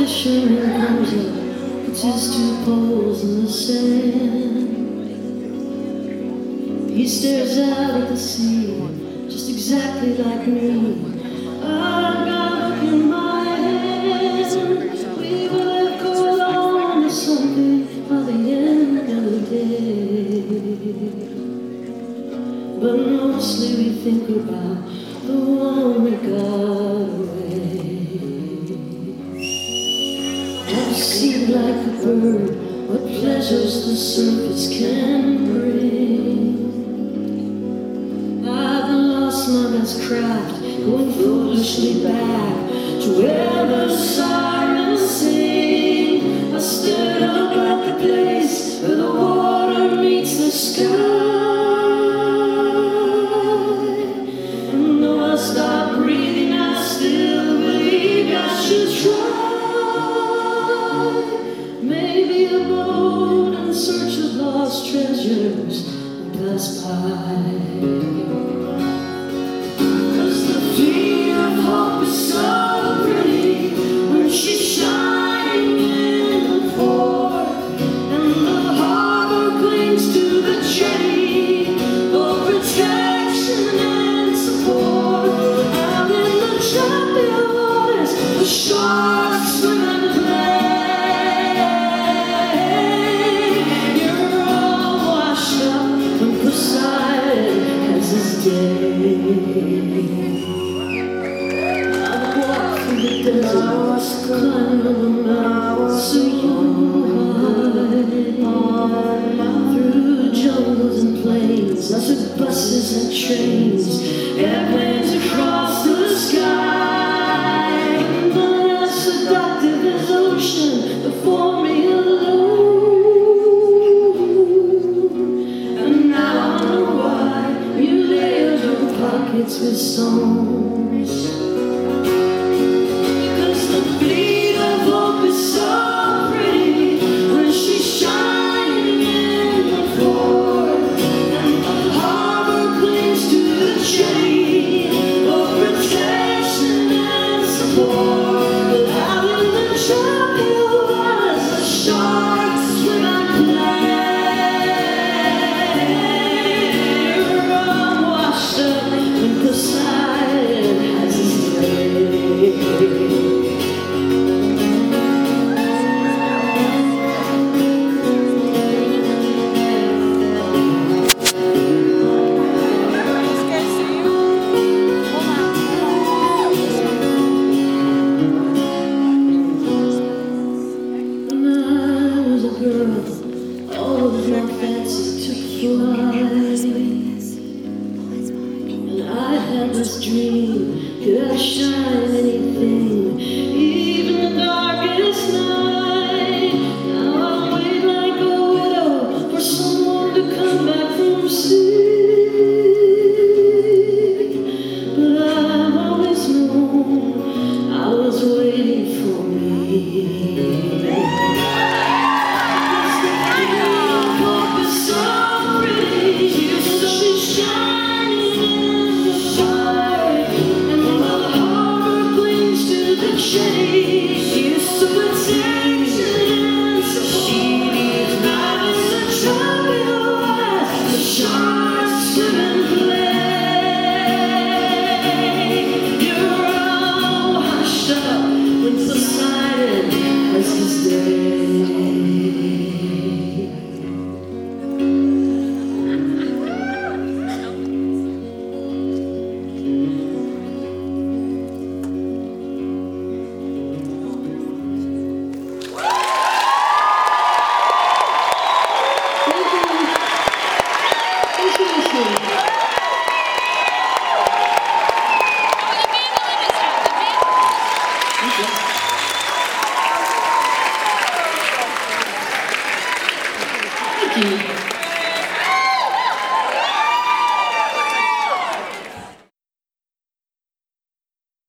fisherman comes up, puts his two poles in the sand. He stares out at the sea, just exactly like me. I've got a book in my hand. We will have caught on to something by the end of the day. But mostly we think about the one we got away. I've seen like a bird what pleasures the surface can bring. I've lost my best craft, going foolishly back to where the sirens sing. I stood up at the place where the water meets the sky. And though I stopped breathing, I still believe I should try. Maybe a boat in search of lost treasures will pass by. Sharks swim and play. You're all washed up when Poseidon has his day. I've walked through the desert, climbed on the mountains so high, through jungles and plains. I took buses and trains, airplanes across the sky. Seductive as ocean before me alone. And now I know why you layered your pockets with stones. Because the beat of hope is so pretty when she's shining in the port. And the harbor clings to the chain for protection and support. All of my fancy took flight, and I had this dream, could I shine anything, even the darkest night.